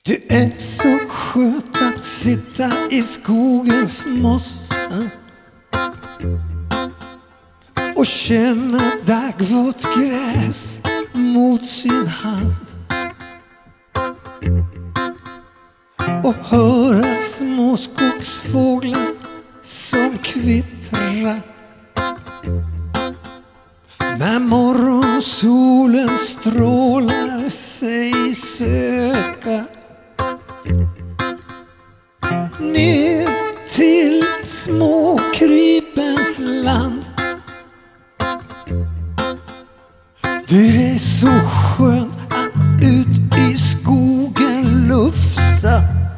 Det är så skönt att sitta i skogens mossa och känna daggvått gräs mot sin hand och höra små skogsfåglar som kvittrar när morgonsolen strålar sig söka ner till småkrypens land. Det är så skönt att ut i skogen lufsa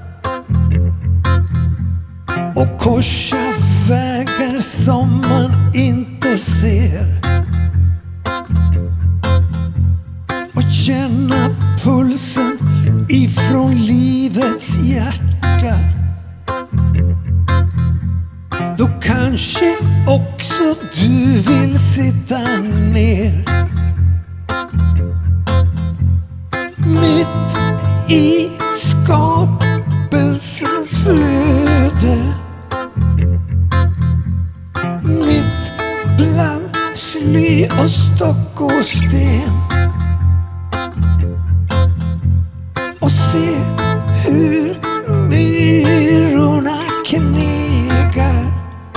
och korsa vägar som man inte ser och känna pulsen ifrån livets hjärta. Då kanske också du vill sitta ner mitt i skapelsens flöde, mitt bland sly och stock och sten, och se hur myrorna knegar,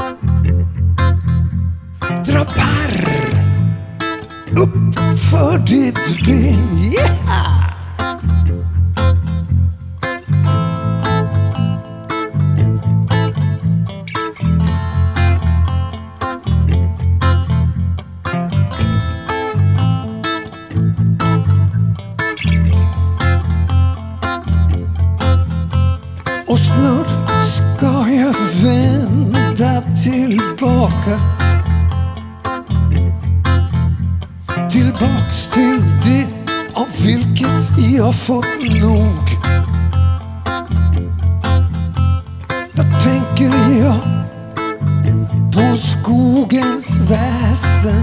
dra parr upp för ditt ben. Yeah! Och snart ska jag vända tillbaka, tillbaks till det av vilket jag fått nog. Då tänker jag på skogens väsen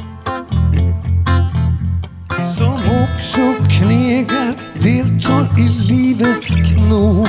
som också knegar, deltar i livets knog.